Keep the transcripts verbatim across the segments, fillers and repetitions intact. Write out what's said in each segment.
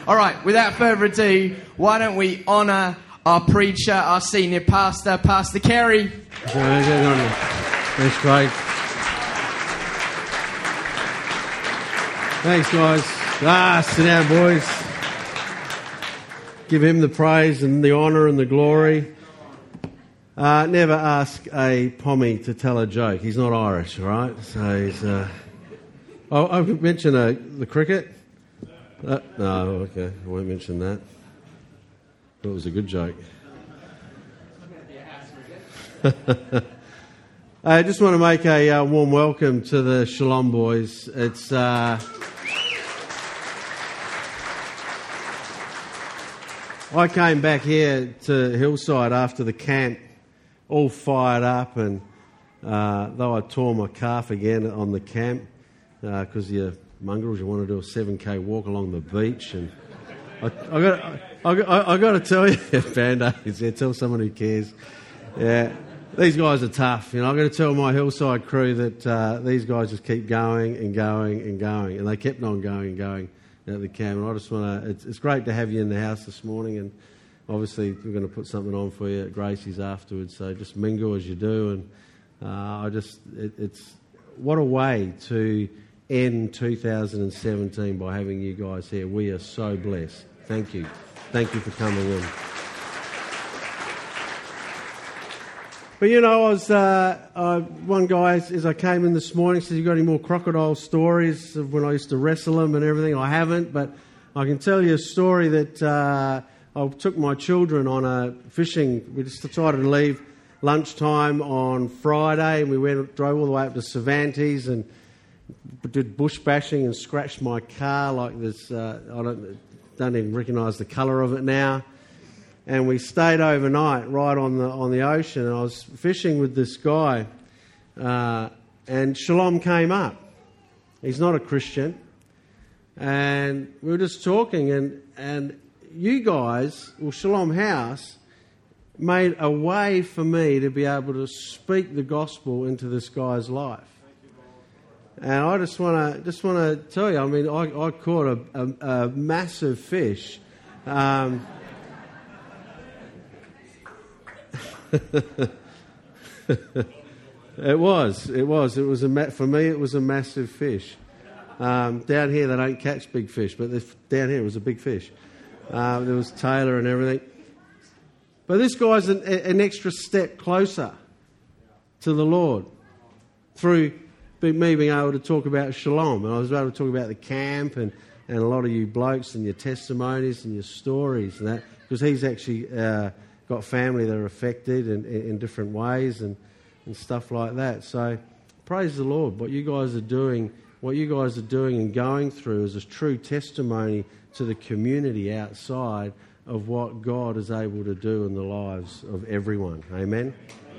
All right, without further ado, why don't we honour our preacher, our senior pastor, Pastor Kerry. Thanks, Craig. Thanks, guys. Ah, sit down, boys. Give him the praise and the honour and the glory. Uh, never ask a Pommy to tell a joke. He's not Irish, right? So he's... Uh... Oh, I mentioned uh, the cricket. Uh, no, okay, I won't mention that. It was a good joke. I just want to make a uh, warm welcome to the Shalom boys. It's uh, I came back here to Hillside after the camp, all fired up, and uh, though I tore my calf again on the camp because uh, you mongrels, you want to do a seven K walk along the beach, and I, I got I, I, I got to tell you, Band-Aids, yeah, tell someone who cares. Yeah, these guys are tough. You know, I've got to tell my Hillside crew that uh, these guys just keep going and going and going, and they kept on going and going at the camp. And I just want to. It's, it's great to have you in the house this morning, and obviously we're going to put something on for you at Gracie's afterwards. So just mingle as you do, and uh, I just it, it's what a way to end two thousand seventeen by having you guys here. We are so blessed. Thank you. Thank you for coming in. But you know, I was uh, uh, one guy, as I came in this morning, said, "You got any more crocodile stories of when I used to wrestle them and everything?" I haven't, but I can tell you a story that uh, I took my children on a fishing. We just decided to leave lunchtime on Friday, and we went drove all the way up to Cervantes and did bush bashing and scratched my car like this. Uh, I don't don't even recognise the colour of it now. And we stayed overnight right on the on the ocean. And I was fishing with this guy, uh, and Shalom came up. He's not a Christian, and we were just talking. And and you guys, well, Shalom House, made a way for me to be able to speak the gospel into this guy's life. And I just want to just want to tell you, I mean, I, I caught a, a, a massive fish. Um, it was, it was, it was a ma- for me. It was a massive fish. Um, down here they don't catch big fish, but this, down here it was a big fish. Uh, there was Taylor and everything. But this guy's an, an extra step closer to the Lord through me being able to talk about Shalom. And I was able to talk about the camp and, and a lot of you blokes and your testimonies and your stories and that, because he's actually uh, got family that are affected in, in, in different ways and, and stuff like that. So praise the Lord. What you guys are doing, what you guys are doing and going through is a true testimony to the community outside of what God is able to do in the lives of everyone. Amen.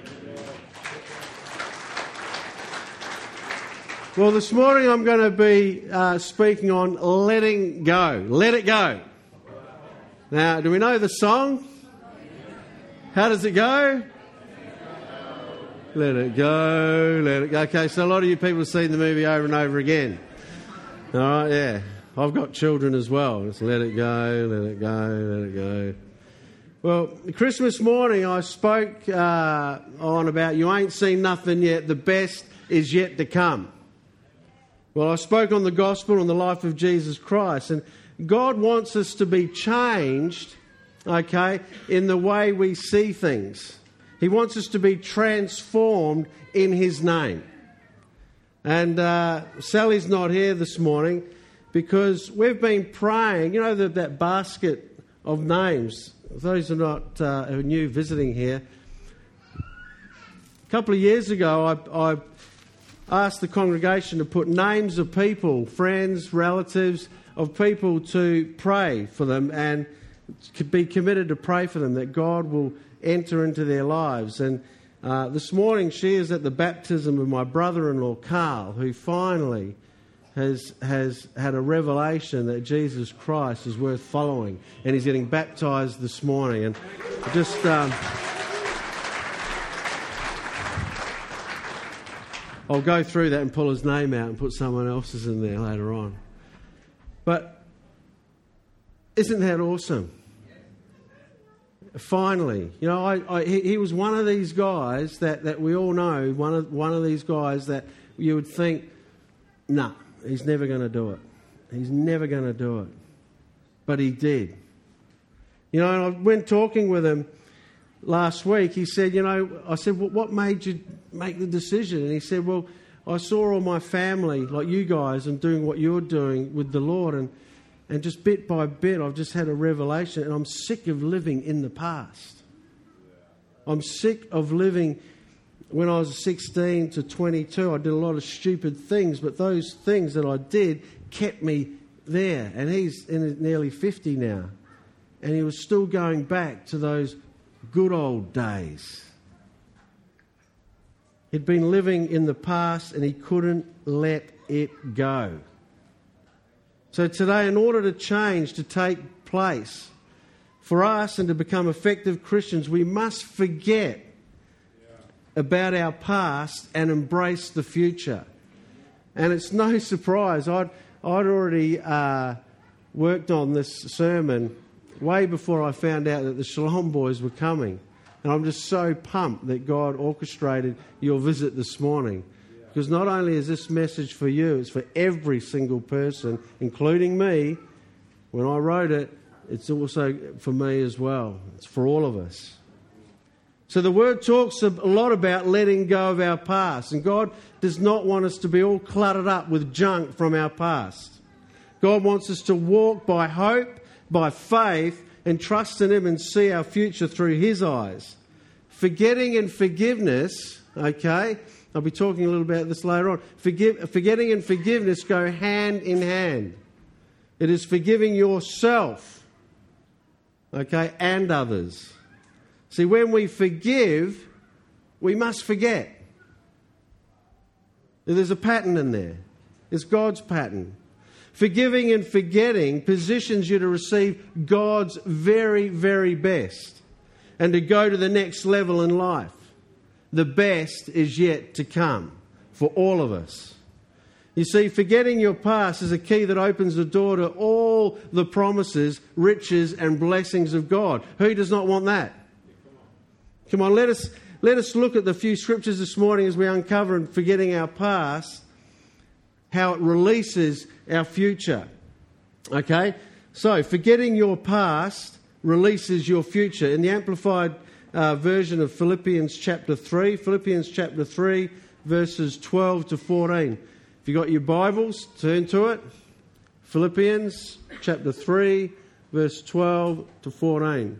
Well, this morning I'm going to be uh, speaking on letting go. Let it go. Now, do we know the song? How does it go? Let it go, let it go. Okay, so a lot of you people have seen the movie over and over again. All right, yeah. I've got children as well. Just let it go, let it go, let it go. Well, Christmas morning I spoke uh, on about you ain't seen nothing yet. The best is yet to come. Well, I spoke on the gospel and the life of Jesus Christ, and God wants us to be changed, okay, in the way we see things. He wants us to be transformed in His name. And uh, Sally's not here this morning because we've been praying, you know, the, that basket of names. Those who are not uh, who are new visiting here, a couple of years ago I... I asked the congregation to put names of people, friends, relatives, of people to pray for them and be committed to pray for them, that God will enter into their lives. And uh, this morning she is at the baptism of my brother-in-law, Carl, who finally has has had a revelation that Jesus Christ is worth following. And he's getting baptised this morning. And just... Um, I'll go through that and pull his name out and put someone else's in there later on. But Isn't that awesome? Finally, you know, I, I, he, he was one of these guys that, that we all know, one of one of these guys that you would think, nah, he's never going to do it. He's never going to do it. But he did. You know, and I went talking with him last week. He said, you know, I said, well, what made you make the decision? And he said, well, I saw all my family, like you guys, and doing what you're doing with the Lord, and And just bit by bit, I've just had a revelation, and I'm sick of living in the past. I'm sick of living. When I was sixteen to twenty-two, I did a lot of stupid things, but those things that I did kept me there. And he's in nearly fifty now, and he was still going back to those good old days. He'd been living in the past, and he couldn't let it go. So today, in order to change, to take place, for us and to become effective Christians, we must forget about our past and embrace the future. And it's no surprise, I'd, I'd already uh, worked on this sermon way before I found out that the Shalom Boys were coming. And I'm just so pumped that God orchestrated your visit this morning. Because not only is this message for you, it's for every single person, including me. When I wrote it, it's also for me as well. It's for all of us. So the Word talks a lot about letting go of our past. And God does not want us to be all cluttered up with junk from our past. God wants us to walk by hope, by faith, and trust in Him and see our future through His eyes. Forgetting and forgiveness, okay? I'll be talking a little about this later on. Forgive, forgetting and forgiveness go hand in hand. It is forgiving yourself, okay, and others. See, when we forgive, we must forget. There's a pattern in there. It's God's pattern. Forgiving and forgetting positions you to receive God's very, very best and to go to the next level in life. The best is yet to come for all of us. You see, forgetting your past is a key that opens the door to all the promises, riches and blessings of God. Who does not want that? Come on, let us, let us look at the few scriptures this morning as we uncover and forgetting our past, how it releases our future. Okay? So, forgetting your past releases your future. In the Amplified Uh, version of Philippians chapter three, Philippians chapter three, verses twelve to fourteen. If you've got your Bibles, turn to it. Philippians chapter three, verse twelve to fourteen.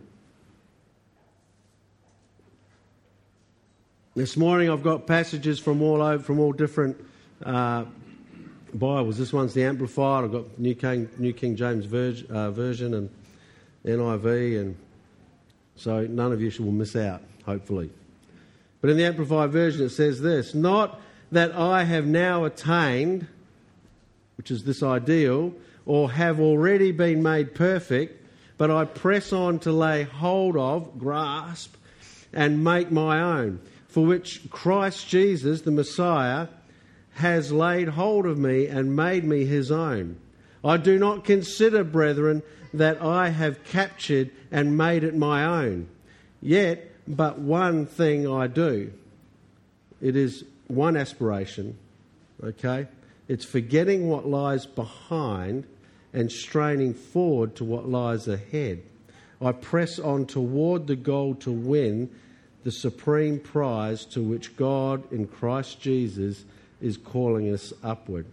This morning I've got passages from all over, from all different uh, Bibles. This one's the Amplified. I've got New King, New King James Ver- uh, version and N I V, and so none of you will miss out, hopefully. But in the Amplified version it says this: not that I have now attained, which is this ideal, or have already been made perfect, but I press on to lay hold of, grasp, and make my own, for which Christ Jesus, the Messiah, has laid hold of me and made me His own. I do not consider, brethren, that I have captured and made it my own. Yet, but one thing I do. It is one aspiration, okay? It's forgetting what lies behind and straining forward to what lies ahead. I press on toward the goal to win the supreme prize to which God in Christ Jesus is calling us upward.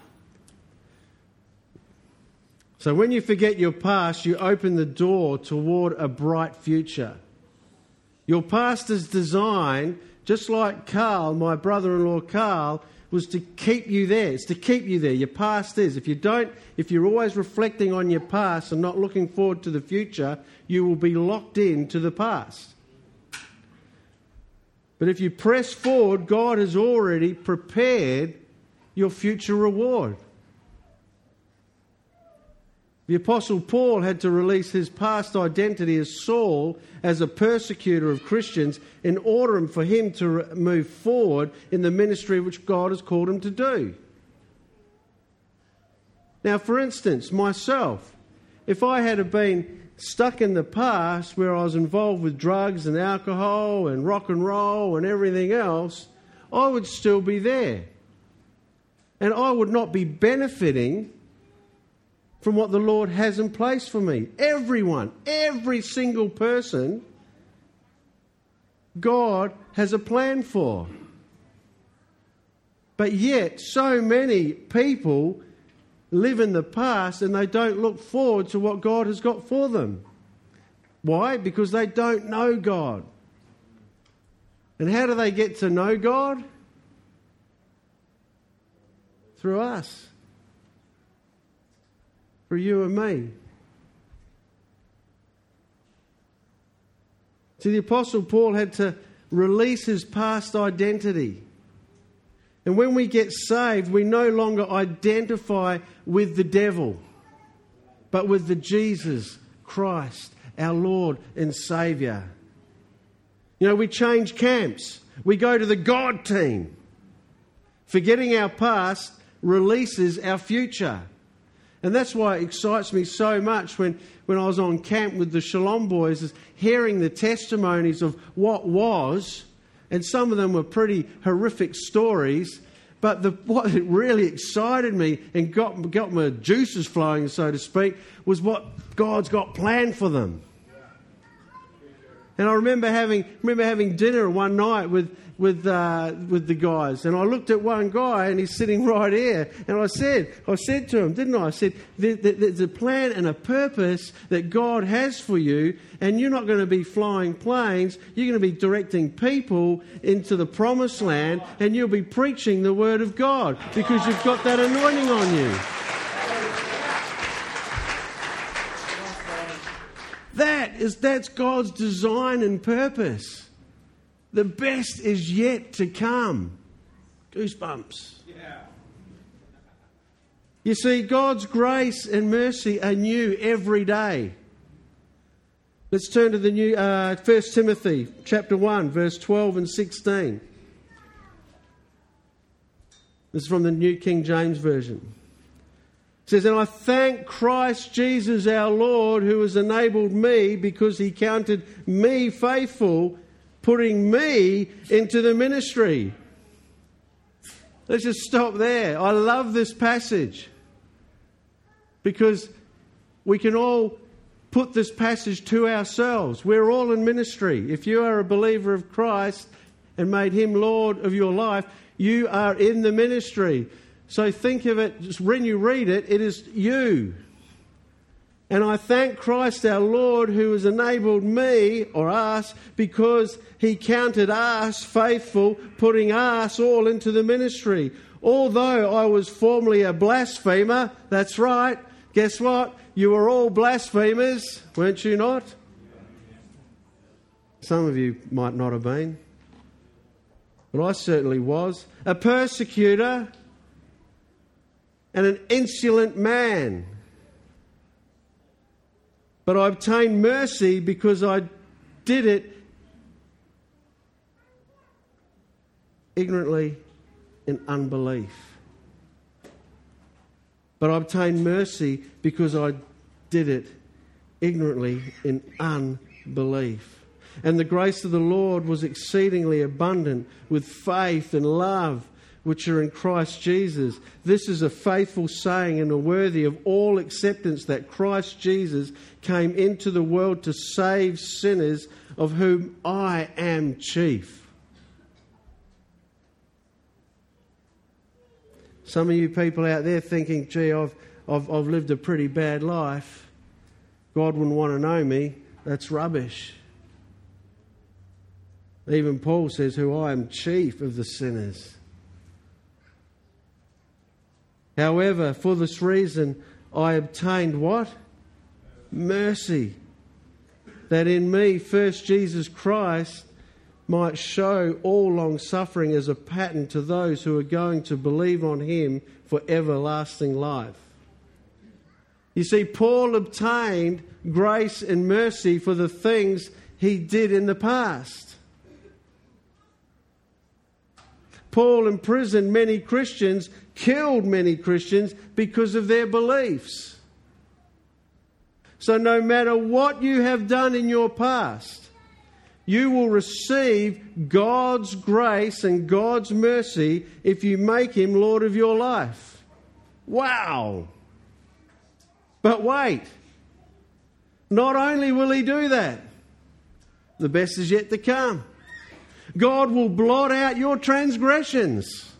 So when you forget your past, you open the door toward a bright future. Your past is designed, just like Carl, my brother-in-law Carl, was to keep you there. It's to keep you there. Your past is. If you don't, if you're always reflecting on your past and not looking forward to the future, you will be locked into the past. But if you press forward, God has already prepared your future reward. The Apostle Paul had to release his past identity as Saul, as a persecutor of Christians, in order for him to move forward in the ministry which God has called him to do. Now, for instance, myself, if I had been stuck in the past where I was involved with drugs and alcohol and rock and roll and everything else, I would still be there. And I would not be benefiting from what the Lord has in place for me. Everyone, every single person, God has a plan for. But yet, so many people live in the past and they don't look forward to what God has got for them. Why? Because they don't know God. And how do they get to know God? Through us. Through you and me. See, the Apostle Paul had to release his past identity. And when we get saved, we no longer identify with the devil, but with the Jesus Christ, our Lord and Saviour. You know, we change camps. We go to the God team. Forgetting our past releases our future. And that's why it excites me so much when, when I was on camp with the Shalom boys, is hearing the testimonies of what was. And some of them were pretty horrific stories. But the, what really excited me and got, got my juices flowing, so to speak, was what God's got planned for them. And I remember having remember having dinner one night with with uh, with the guys, and I looked at one guy, and he's sitting right here, and I said, I said to him, didn't I? I said, there, there, there's a plan and a purpose that God has for you, and you're not going to be flying planes. You're going to be directing people into the promised land, and you'll be preaching the word of God because you've got that anointing on you. That is, that's God's design and purpose. The best is yet to come. Goosebumps. Yeah. You see, God's grace and mercy are new every day. Let's turn to the new uh, First Timothy chapter one, verse twelve and sixteen. This is from the New King James Version. It says, and I thank Christ Jesus our Lord, who has enabled me because he counted me faithful, putting me into the ministry. Let's just stop there. I love this passage because we can all put this passage to ourselves. We're all in ministry. If you are a believer of Christ and made him Lord of your life, you are in the ministry. So think of it, just when you read it, it is you. And I thank Christ our Lord who has enabled me, or us, because he counted us faithful, putting us all into the ministry. Although I was formerly a blasphemer, that's right, guess what? You were all blasphemers, weren't you not? Some of you might not have been, but I certainly was. A persecutor and an insolent man. But I obtained mercy because I did it ignorantly in unbelief. But I obtained mercy because I did it ignorantly in unbelief. And the grace of the Lord was exceedingly abundant with faith and love which are in Christ Jesus. This is a faithful saying and a worthy of all acceptance that Christ Jesus came into the world to save sinners, of whom I am chief. Some of you people out there thinking, gee, I've, I've, I've lived a pretty bad life. God wouldn't want to know me. That's rubbish. Even Paul says, who I am chief of the sinners. However, for this reason, I obtained what? Mercy. That in me, first Jesus Christ might show all long suffering as a pattern to those who are going to believe on him for everlasting life. You see, Paul obtained grace and mercy for the things he did in the past. Paul imprisoned many Christians, killed many Christians because of their beliefs. So no matter what you have done in your past, you will receive God's grace and God's mercy if you make Him Lord of your life. Wow! But wait, not only will He do that, the best is yet to come. God will blot out your transgressions.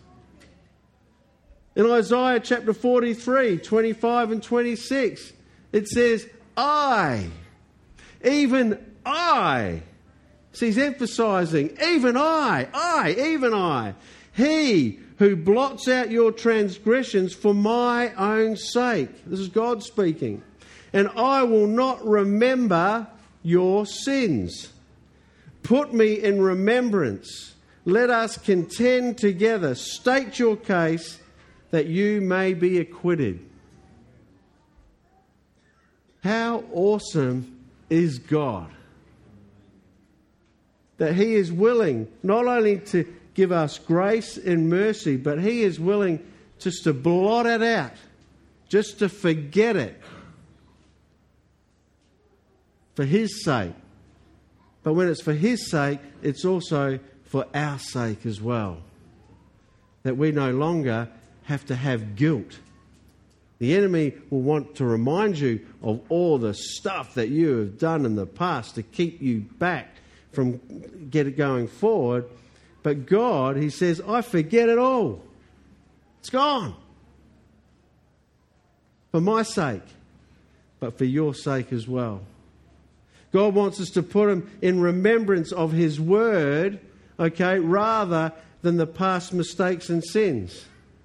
In Isaiah chapter forty-three, twenty-five and twenty-six, it says, I, even I, so he's emphasizing, even I, I, even I, He who blots out your transgressions for my own sake. This is God speaking. And I will not remember your sins. Put me in remembrance. Let us contend together. State your case that you may be acquitted. How awesome is God? That He is willing not only to give us grace and mercy, but He is willing just to blot it out, just to forget it for His sake. But when it's for His sake, it's also for our sake as well. That we no longer have to have guilt. The enemy will want to remind you of all the stuff that you have done in the past to keep you back from get it going forward. But God, He says, I forget it all. It's gone. For my sake, but for your sake as well. God wants us to put Him in remembrance of His word, okay, rather than the past mistakes and sins.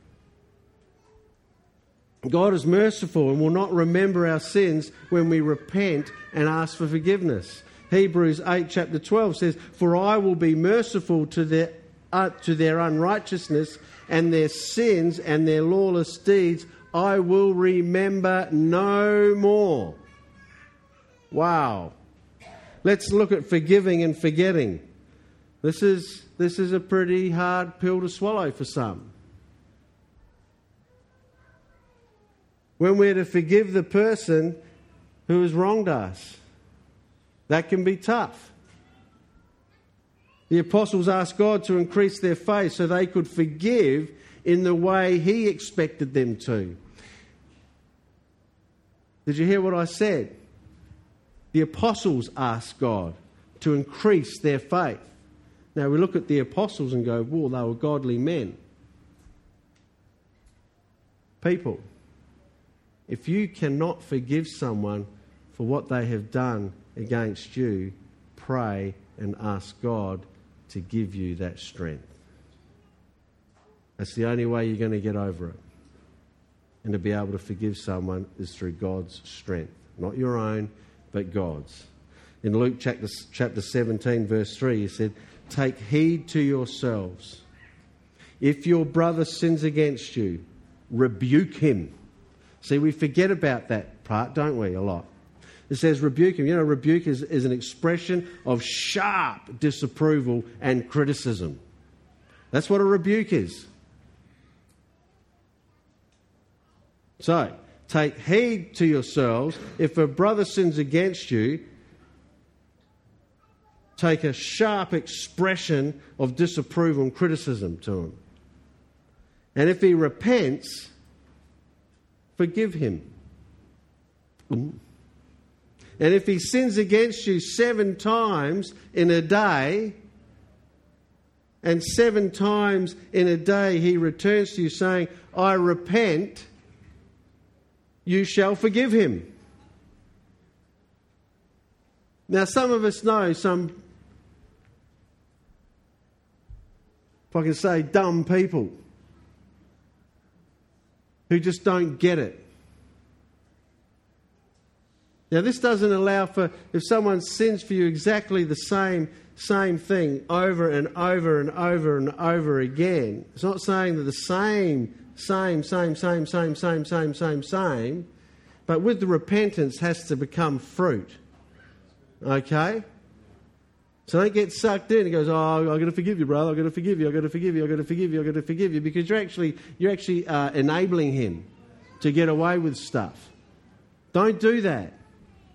God is merciful and will not remember our sins when we repent and ask for forgiveness. Hebrews eight chapter twelve says, For I will be merciful to their, uh, to their unrighteousness and their sins and their lawless deeds I will remember no more. Wow. Let's look at forgiving and forgetting. This is, this is a pretty hard pill to swallow for some. When we're to forgive the person who has wronged us, that can be tough. The apostles asked God to increase their faith so they could forgive in the way He expected them to. Did you hear what I said? The apostles asked God to increase their faith. Now we look at the apostles and go, well, they were godly men. People, if you cannot forgive someone for what they have done against you, pray and ask God to give you that strength. That's the only way you're going to get over it. And to be able to forgive someone is through God's strength. Not your own, but God's. In Luke chapter, chapter seventeen, verse three, He said, Take heed to yourselves. If your brother sins against you, rebuke him. See, we forget about that part, don't we, a lot. It says rebuke him. You know, rebuke is, is an expression of sharp disapproval and criticism. That's what a rebuke is. So, take heed to yourselves. If a brother sins against you, take a sharp expression of disapproval and criticism to him. And if he repents, forgive him. And if he sins against you seven times in a day, and seven times in a day he returns to you saying, I repent, you shall forgive him. Now, some of us know some, if I can say, dumb people who just don't get it. Now, this doesn't allow for, if someone sins for you exactly the same same thing over and over and over and over again, it's not saying that the same, same, same, same, same, same, same, same, same, but with the repentance has to become fruit. Okay? So don't get sucked in and goes, oh, I've got to forgive you, brother, I've got to forgive you, I've got to forgive you, I've got to forgive you, I've got to forgive you, because you're actually, you're actually uh, enabling him to get away with stuff. Don't do that.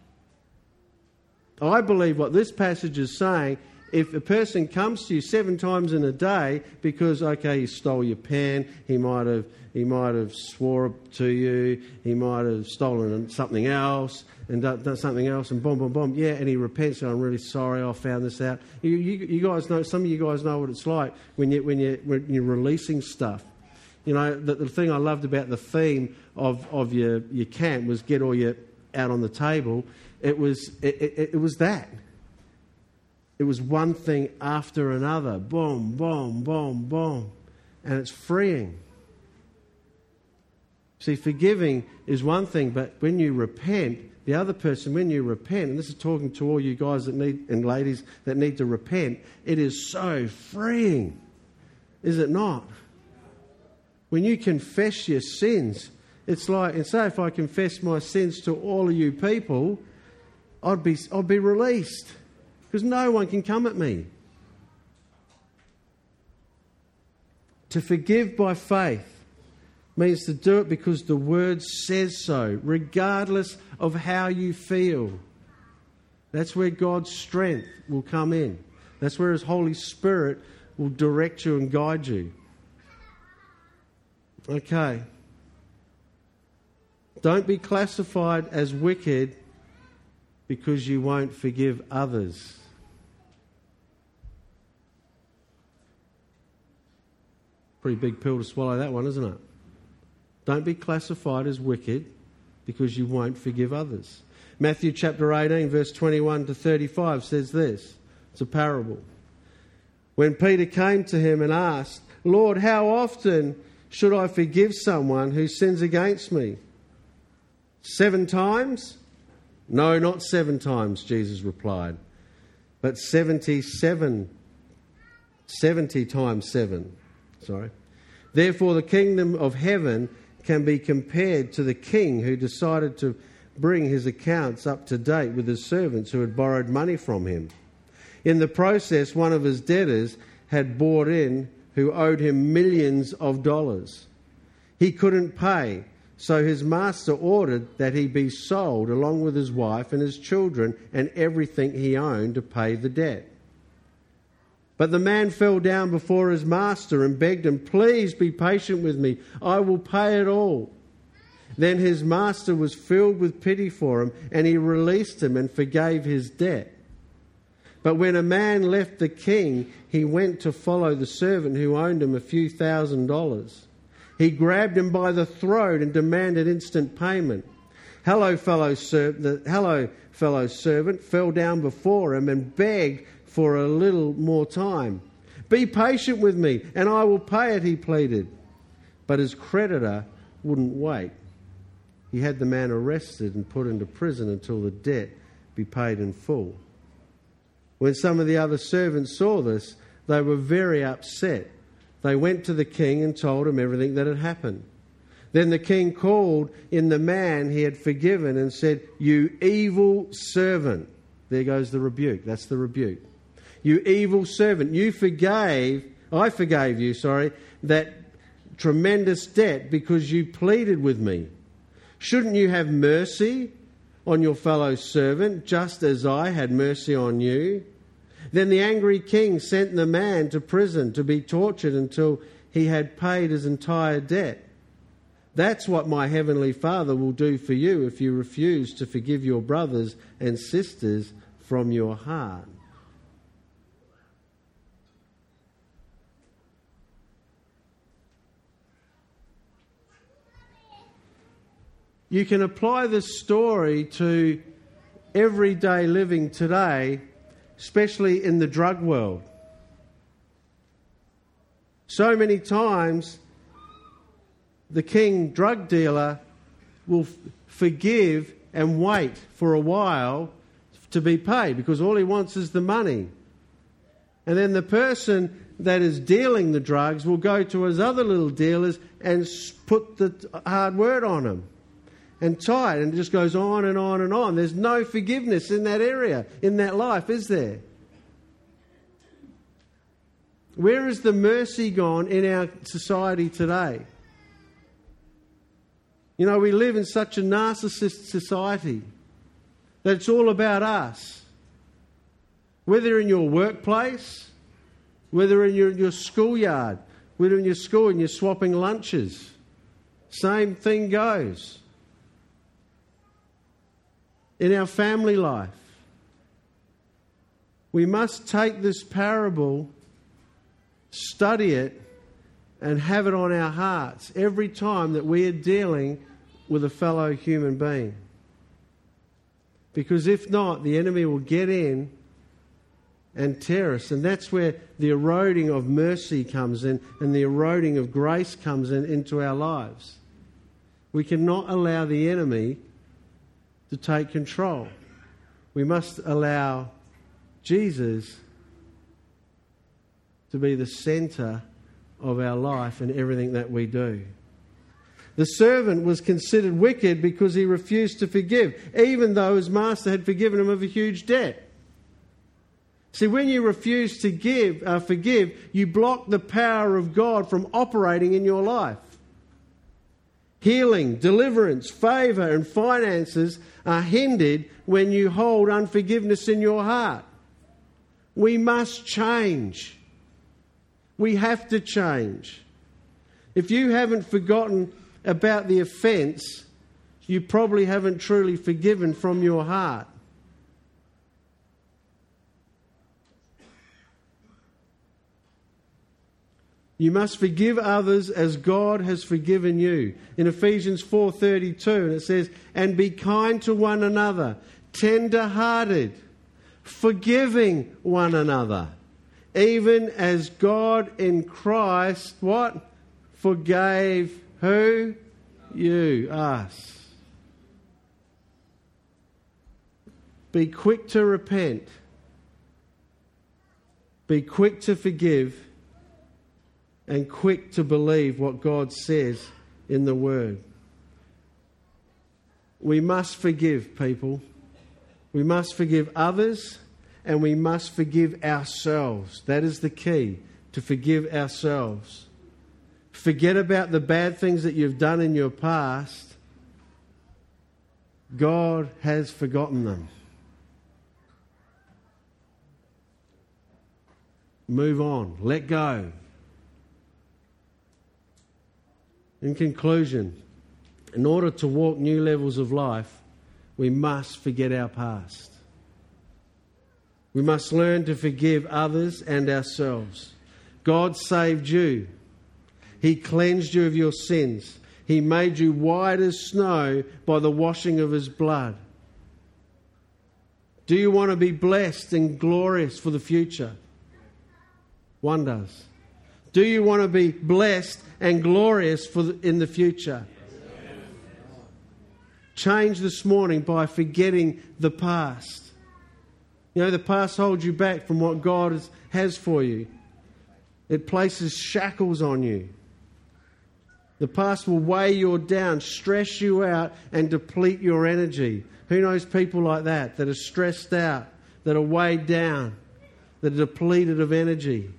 I believe what this passage is saying, if a person comes to you seven times in a day because, okay, he stole your pen, he might have he might have swore to you, he might have stolen something else and done, done something else and boom, boom, boom, yeah, and he repents, and I'm really sorry, I found this out. You, you, you guys know, some of you guys know what it's like when, you, when, you, when you're releasing stuff. You know, the, the thing I loved about the theme of, of your, your camp was get all your out on the table. It was it, it, it was that. It was one thing after another. Boom, boom, boom, boom. And it's freeing. See, forgiving is one thing, but when you repent, the other person, when you repent, and this is talking to all you guys that need and ladies that need to repent, it is so freeing. Is it not? When you confess your sins, it's like, and say if I confess my sins to all of you people, I'd be I'd be released. Because no one can come at me. To forgive by faith means to do it because the Word says so, regardless of how you feel. That's where God's strength will come in. That's where His Holy Spirit will direct you and guide you. Okay. Don't be classified as wicked because you won't forgive others. Pretty big pill to swallow, that one, isn't it? Don't be classified as wicked because you won't forgive others. Matthew chapter eighteen, verse twenty-one to thirty-five says this. It's a parable. When Peter came to him and asked, Lord, how often should I forgive someone who sins against me? Seven times? No, not seven times, Jesus replied, but seventy-seven, seventy times seven. Sorry. Therefore, the kingdom of heaven can be compared to the king who decided to bring his accounts up to date with his servants who had borrowed money from him. In the process, one of his debtors had bought in who owed him millions of dollars. He couldn't pay, so his master ordered that he be sold along with his wife and his children and everything he owned to pay the debt. But the man fell down before his master and begged him, please be patient with me, I will pay it all. Then his master was filled with pity for him, and he released him and forgave his debt. But when a man left the king, he went to follow the servant who owned him a few thousand dollars. He grabbed him by the throat and demanded instant payment. Hello, fellow servant, the hello, fellow servant fell down before him and begged for a little more time. Be patient with me, and I will pay it, he pleaded. But his creditor wouldn't wait. He had the man arrested and put into prison until the debt be paid in full. When some of the other servants saw this, they were very upset. They went to the king and told him everything that had happened. Then the king called in the man he had forgiven and said, you evil servant. There goes the rebuke. That's the rebuke. You evil servant, you forgave, I forgave you, sorry, that tremendous debt because you pleaded with me. Shouldn't you have mercy on your fellow servant, just as I had mercy on you? Then the angry king sent the man to prison to be tortured until he had paid his entire debt. That's what my heavenly Father will do for you if you refuse to forgive your brothers and sisters from your heart. You can apply this story to everyday living today, especially in the drug world. So many times, the king drug dealer will f- forgive and wait for a while to be paid because all he wants is the money. And then the person that is dealing the drugs will go to his other little dealers and put the hard word on him. And tight, and it just goes on and on and on. There's no forgiveness in that area, in that life, is there? Where is the mercy gone in our society today? You know, we live in such a narcissist society that it's all about us. Whether in your workplace, whether in your, your schoolyard, whether in your school and you're swapping lunches, same thing goes. In our family life, we must take this parable, study it, and have it on our hearts every time that we are dealing with a fellow human being. Because if not, the enemy will get in and tear us. And that's where the eroding of mercy comes in and the eroding of grace comes in into our lives. We cannot allow the enemy to take control. We must allow Jesus to be the centre of our life and everything that we do. The servant was considered wicked because he refused to forgive, even though his master had forgiven him of a huge debt. See, when you refuse to give, uh, forgive, you block the power of God from operating in your life. Healing, deliverance, favour and finances are hindered when you hold unforgiveness in your heart. We must change. We have to change. If you haven't forgotten about the offence, you probably haven't truly forgiven from your heart. You must forgive others as God has forgiven you. In Ephesians four thirty-two, and it says, "And be kind to one another, tender-hearted, forgiving one another, even as God in Christ," what? "Forgave" who? You, us. Be quick to repent. Be quick to forgive. And quick to believe what God says in the Word. We must forgive people. We must forgive others, and we must forgive ourselves. That is the key, to forgive ourselves. Forget about the bad things that you've done in your past. God has forgotten them. Move on. Let go. In conclusion, in order to walk new levels of life, we must forget our past. We must learn to forgive others and ourselves. God saved you. He cleansed you of your sins. He made you white as snow by the washing of His blood. Do you want to be blessed and glorious for the future? One does. Do you want to be blessed and glorious for the, in the future? Yes. Change this morning by forgetting the past. You know, the past holds you back from what God has, has for you. It places shackles on you. The past will weigh you down, stress you out, and deplete your energy. Who knows people like that, that are stressed out, that are weighed down, that are depleted of energy?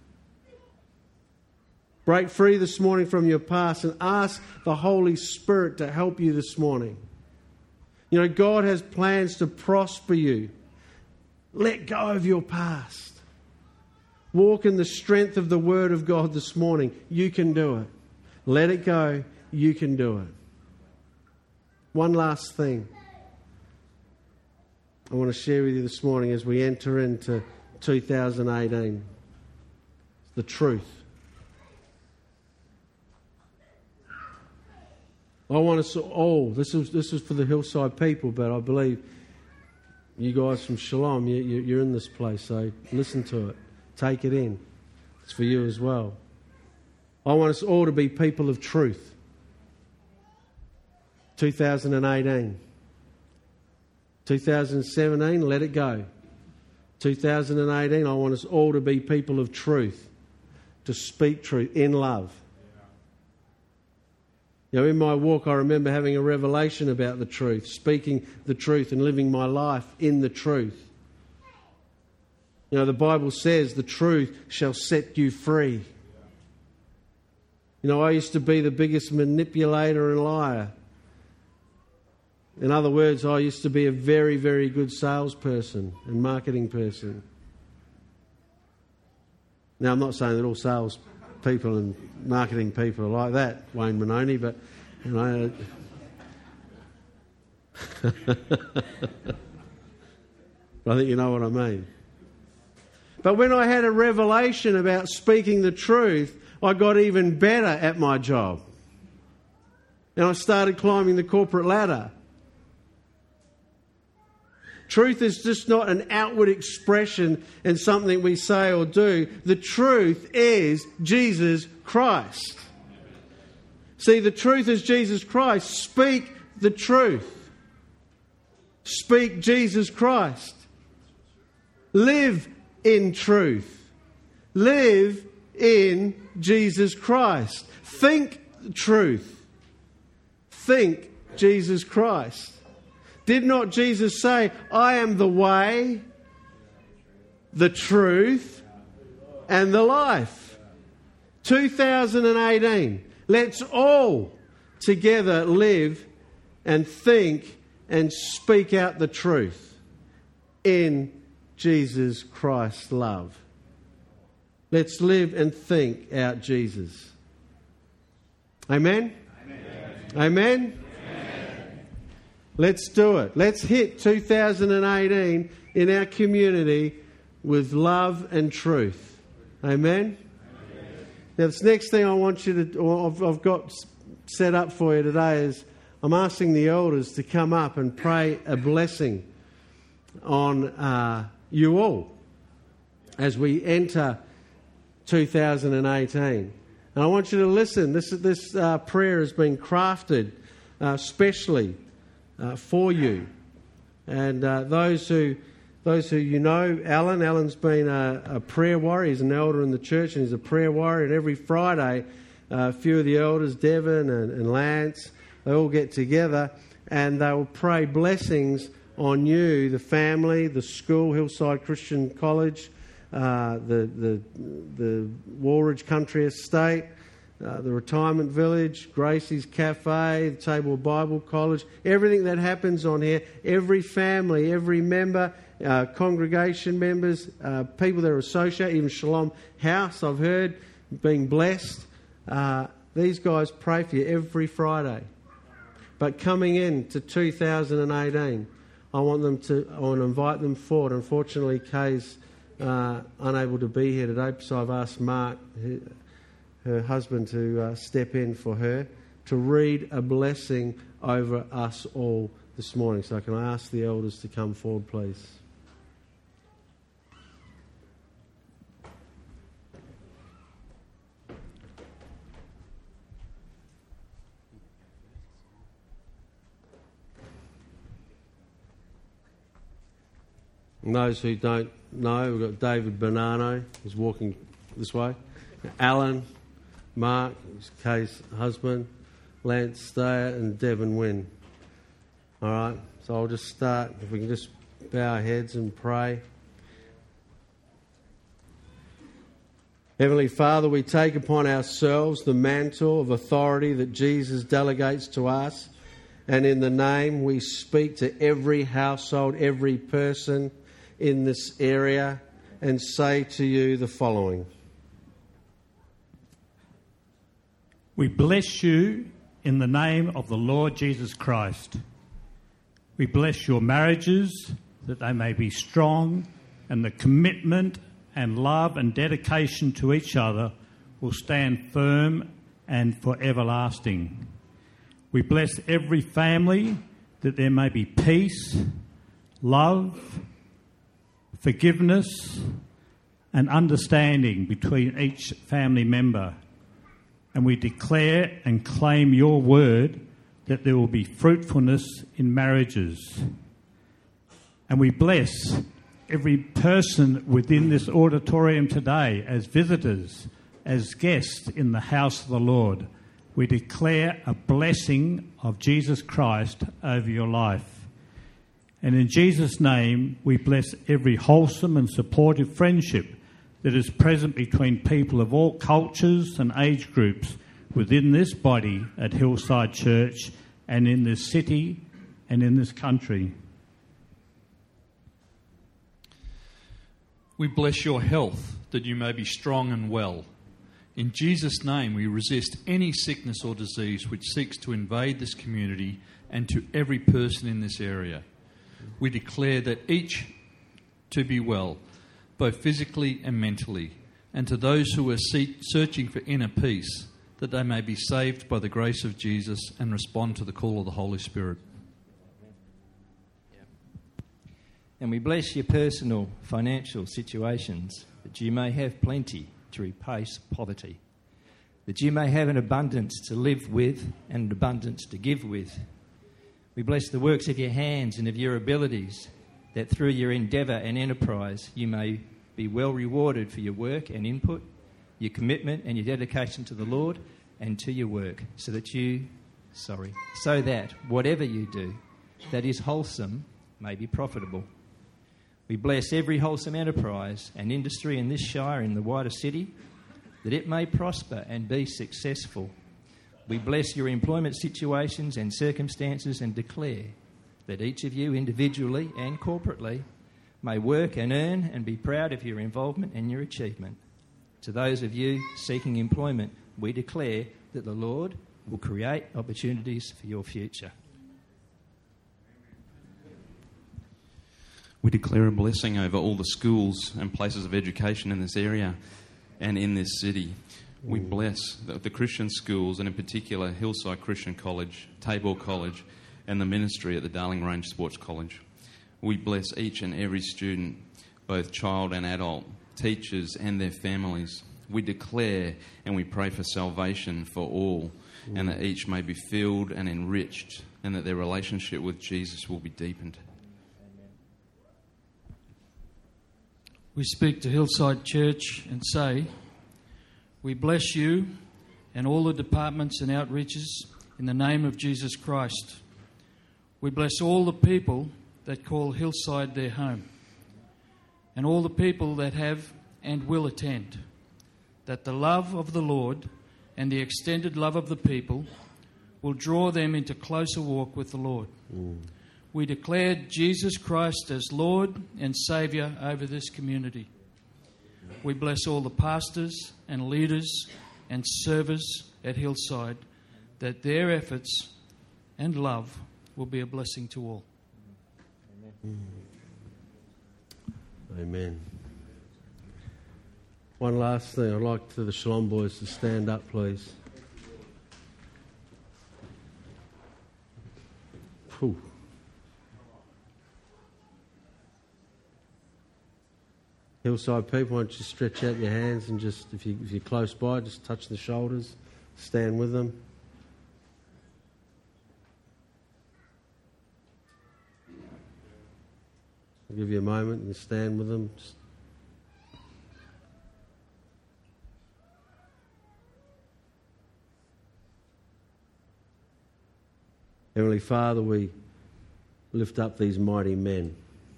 Break free this morning from your past and ask the Holy Spirit to help you this morning. You know, God has plans to prosper you. Let go of your past. Walk in the strength of the Word of God this morning. You can do it. Let it go. You can do it. One last thing I want to share with you this morning as we enter into two thousand eighteen. It's the truth. I want us all, this is, this is for the Hillside people, but I believe you guys from Shalom, you, you, you're in this place, so listen to it. Take it in. It's for you as well. I want us all to be people of truth. two thousand eighteen. two thousand seventeen, let it go. two thousand eighteen, I want us all to be people of truth. To speak truth in love. You know, in my walk, I remember having a revelation about the truth, speaking the truth and living my life in the truth. You know, the Bible says the truth shall set you free. You know, I used to be the biggest manipulator and liar. In other words, I used to be a very, very good salesperson and marketing person. Now, I'm not saying that all sales people and marketing people are like that, Wayne Maloney, but you know, but I think you know what I mean. But when I had a revelation about speaking the truth, I got even better at my job. And I started climbing the corporate ladder. Truth is just not an outward expression and something we say or do. The truth is Jesus Christ. See, the truth is Jesus Christ. Speak the truth. Speak Jesus Christ. Live in truth. Live in Jesus Christ. Think the truth. Think Jesus Christ. Did not Jesus say, I am the way, the truth, and the life? two thousand eighteen. Let's all together live and think and speak out the truth in Jesus Christ's love. Let's live and think out Jesus. Amen? Amen? Amen? Let's do it. Let's hit two thousand eighteen in our community with love and truth. Amen? Amen. Now, this next thing I want you to, or I've, I've got set up for you today is I'm asking the elders to come up and pray a blessing on uh, you all as we enter two thousand eighteen. And I want you to listen. This, this uh, prayer has been crafted uh, specially Uh, for you. And uh, those who those who you know, Alan, Alan's been a, a prayer warrior. He's an elder in the church and he's a prayer warrior. And every Friday, uh, a few of the elders, Devon and, and Lance, they all get together and they will pray blessings on you, the family, the school, Hillside Christian College, uh, the, the, the Woolridge Country Estate, Uh, the retirement village, Gracie's Cafe, the Table Bible College, everything that happens on here, every family, every member, uh, congregation members, uh, people that are associated, even Shalom House, I've heard, being blessed. Uh, these guys pray for you every Friday. But coming in to two thousand eighteen, I want them to, I want to invite them forward. Unfortunately, Kay's uh, unable to be here today, so I've asked Mark, who, her husband, to uh, step in for her to read a blessing over us all this morning. So can I ask the elders to come forward, please? And those who don't know, we've got David Bonanno, who's walking this way. Alan, Mark, Kay's husband, Lance Stayer and Devon Wynn. All right, so I'll just start. If we can just bow our heads and pray. Heavenly Father, we take upon ourselves the mantle of authority that Jesus delegates to us. And in the name, we speak to every household, every person in this area and say to you the following. We bless you in the name of the Lord Jesus Christ. We bless your marriages that they may be strong and the commitment and love and dedication to each other will stand firm and for everlasting. We bless every family that there may be peace, love, forgiveness and understanding between each family member. And we declare and claim your word that there will be fruitfulness in marriages. And we bless every person within this auditorium today as visitors, as guests in the house of the Lord. We declare a blessing of Jesus Christ over your life. And in Jesus' name, we bless every wholesome and supportive friendship that is present between people of all cultures and age groups within this body at Hillside Church and in this city and in this country. We bless your health, that you may be strong and well. In Jesus' name, we resist any sickness or disease which seeks to invade this community and to every person in this area. We declare that each to be well, both physically and mentally, and to those who are searching for inner peace, that they may be saved by the grace of Jesus and respond to the call of the Holy Spirit. And we bless your personal financial situations, that you may have plenty to replace poverty, that you may have an abundance to live with and an abundance to give with. We bless the works of your hands and of your abilities, that through your endeavour and enterprise you may be well rewarded for your work and input, your commitment and your dedication to the Lord and to your work, so that you, sorry, so that whatever you do that is wholesome may be profitable. We bless every wholesome enterprise and industry in this shire and the wider city, that it may prosper and be successful. We bless your employment situations and circumstances and declare that each of you individually and corporately may work and earn and be proud of your involvement and your achievement. To those of you seeking employment, we declare that the Lord will create opportunities for your future. We declare a blessing over all the schools and places of education in this area and in this city. We bless the, the Christian schools, and in particular Hillside Christian College, Tabor College, and the ministry at the Darling Range Sports College. We bless each and every student, both child and adult, teachers and their families. We declare and we pray for salvation for all, and that each may be filled and enriched, and that their relationship with Jesus will be deepened. We speak to Hillside Church and say, we bless you and all the departments and outreaches in the name of Jesus Christ. We bless all the people that call Hillside their home, and all the people that have and will attend, that the love of the Lord and the extended love of the people will draw them into closer walk with the Lord. Mm. We declare Jesus Christ as Lord and Saviour over this community. We bless all the pastors and leaders and servers at Hillside, that their efforts and love will be a blessing to all. Amen. Amen. One last thing, I'd like to the Shalom boys to stand up, please. Whew. Hillside people, why don't you stretch out your hands and just, if, you, if you're close by, just touch the shoulders, stand with them. I'll give you a moment and stand with them. Just Heavenly Father, we lift up these mighty men.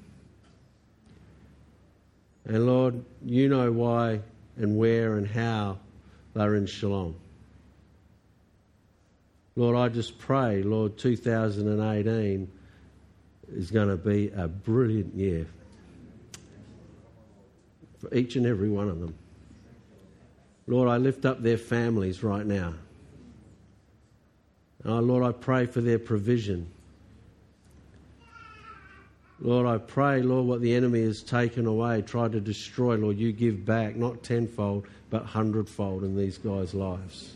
And Lord, you know why and where and how they're in Shalom. Lord, I just pray, Lord, two thousand eighteen is going to be a brilliant year for each and every one of them. Lord, I lift up their families right now. Oh, Lord, I pray for their provision. Lord, I pray, Lord, what the enemy has taken away, tried to destroy, Lord, you give back, not tenfold, but hundredfold in these guys' lives.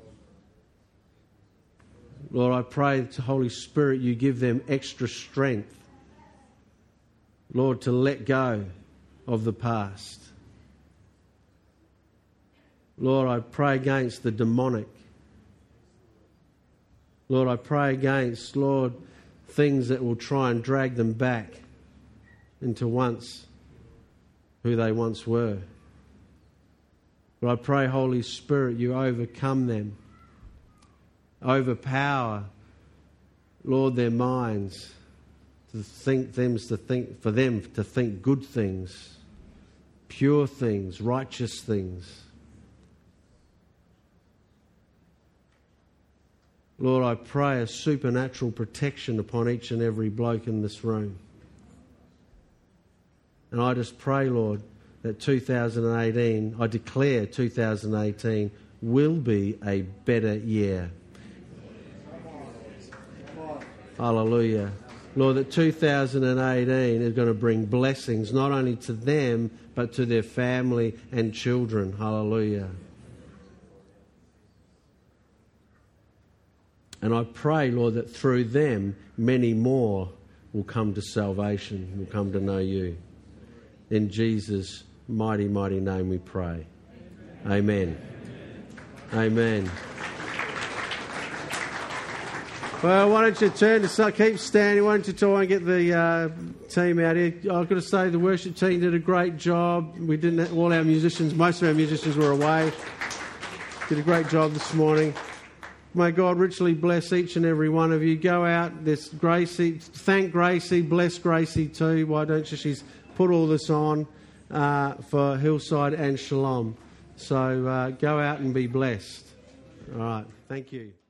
Lord, I pray to Holy Spirit, you give them extra strength, Lord, to let go of the past. Lord, I pray against the demonic. Lord, I pray against, Lord, things that will try and drag them back into once who they once were. But I pray, Holy Spirit, you overcome them, overpower, Lord, their minds to think them to think for them to think good things, pure things, righteous things. Lord, I pray a supernatural protection upon each and every bloke in this room. And I just pray, Lord, that two thousand eighteen, I declare two thousand eighteen will be a better year. Hallelujah. Lord, that two thousand eighteen is going to bring blessings not only to them, but to their family and children. Hallelujah. And I pray, Lord, that through them, many more will come to salvation, will come to know you. In Jesus' mighty, mighty name we pray. Amen. Amen. Well, why don't you turn to keep standing? Why don't you try and get the uh, team out here? I've got to say the worship team did a great job. We didn't have, all our musicians, most of our musicians were away. Did a great job this morning. May God richly bless each and every one of you. Go out. There's Gracie. Thank Gracie. Bless Gracie too. Why don't you? She's put all this on uh, for Hillside and Shalom. So uh, go out and be blessed. All right. Thank you.